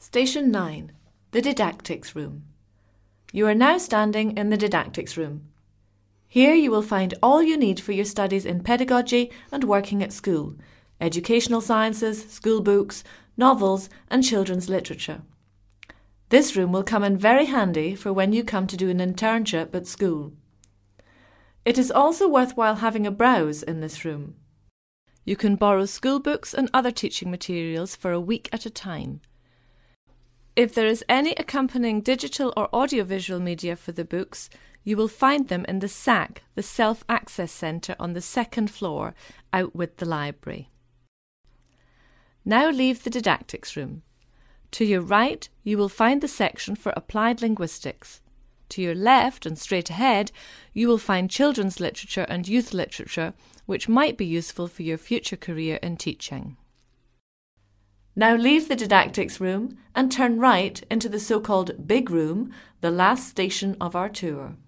Station 9. The Didactics Room. You are now standing in the Didactics Room. Here you will find all you need for your studies in pedagogy and working at school, educational sciences, school books, novels and children's literature. This room will come in very handy for when you come to do an internship at school. It is also worthwhile having a browse in this room. You can borrow school books and other teaching materials for a week at a time. If there is any accompanying digital or audiovisual media for the books, you will find them in the SAC, the Self-Access Centre on the second floor, out with the library. Now leave the Didactics Room. To your right, you will find the section for Applied Linguistics. To your left and straight ahead, you will find children's literature and youth literature, which might be useful for your future career in teaching. Now leave the Didactics Room and turn right into the so-called Big Room, the last station of our tour.